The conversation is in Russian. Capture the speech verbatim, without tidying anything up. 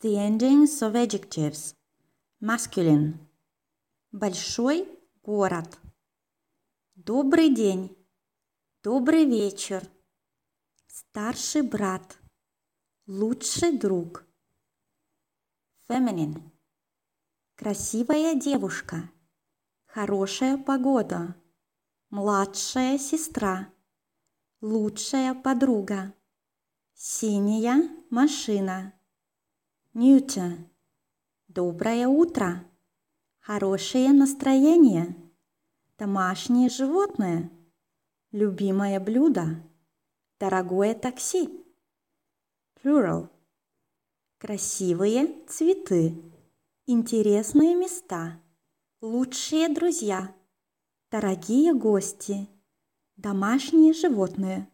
The endings of adjectives. Masculine. Большой город. Добрый день. Добрый вечер. Старший брат. Лучший друг. Feminine. Красивая девушка. Хорошая погода. Младшая сестра. Лучшая подруга. Синяя машина. Neuter. Доброе утро. Хорошее настроение. Домашнее животное. Любимое блюдо. Дорогое такси. Plural. Красивые цветы. Интересные места. Лучшие друзья. Дорогие гости. Домашние животные.